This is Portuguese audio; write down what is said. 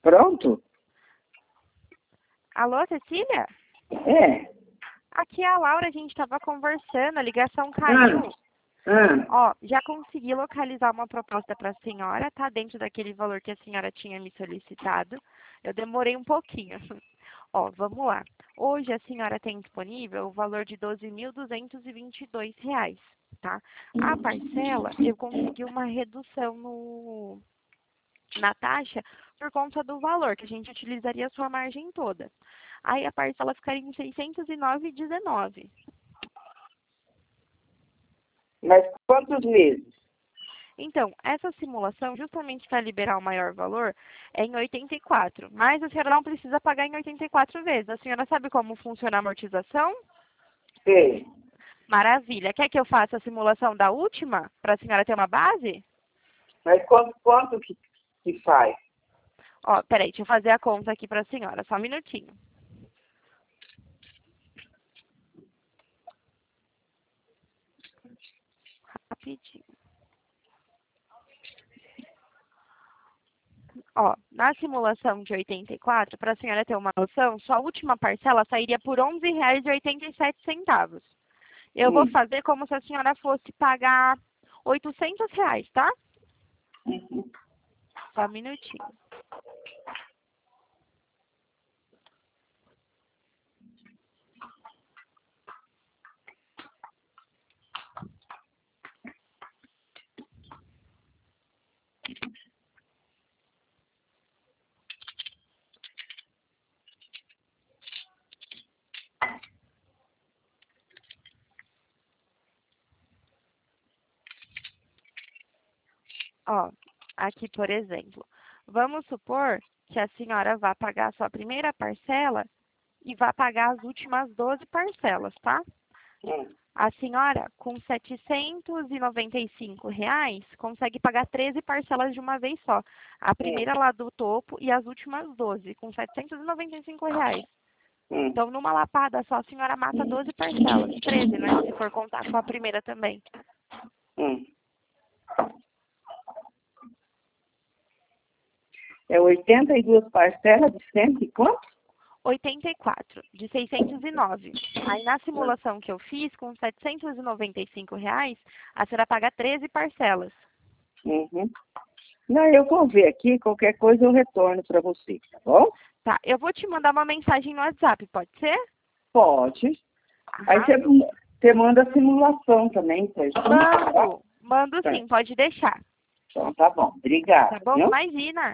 Pronto? Alô, Cecília? É. Aqui é a Laura, a gente estava conversando, a ligação caiu. Ó, já consegui localizar uma proposta para a senhora, tá dentro daquele valor que a senhora tinha me solicitado. Eu demorei um pouquinho. Ó, vamos lá. Hoje a senhora tem disponível o valor de R$ 12.222, tá? A parcela, eu consegui uma redução na taxa por conta do valor, que a gente utilizaria a sua margem toda. Aí a parcela ficaria em R$ 609,19. Mas quantos meses? Então, essa simulação, justamente para liberar o maior valor, é em 84. Mas a senhora não precisa pagar em 84 vezes. A senhora sabe como funciona a amortização? Sei. Maravilha. Quer que eu faça a simulação da última, para a senhora ter uma base? Mas quanto que faz? Ó, peraí, deixa eu fazer a conta aqui para a senhora, só um minutinho. Rapidinho. Ó, na simulação de 84, para a senhora ter uma noção, sua última parcela sairia por R$ 11,87. Eu vou fazer como se a senhora fosse pagar R$ 800, tá? Só um minutinho. Ó, aqui, por exemplo, vamos supor que a senhora vá pagar a sua primeira parcela e vá pagar as últimas 12 parcelas, tá? A senhora, com R$ 795, consegue pagar 13 parcelas de uma vez só. A primeira lá do topo e as últimas 12, com R$ 795. Então, numa lapada só, a senhora mata 12 parcelas. 13, né? Se for contar com a primeira também. É 82 parcelas de 100 e quanto? 84, de 609. Aí na simulação que eu fiz, com R$ 795, a senhora paga 13 parcelas. Não, eu vou ver aqui, qualquer coisa eu retorno para você, tá bom? Tá, eu vou te mandar uma mensagem no WhatsApp, pode ser? Pode. Aí você manda a simulação também, pra gente. Mando sim, pode deixar. Então tá bom, obrigada. Tá bom? Viu? Imagina.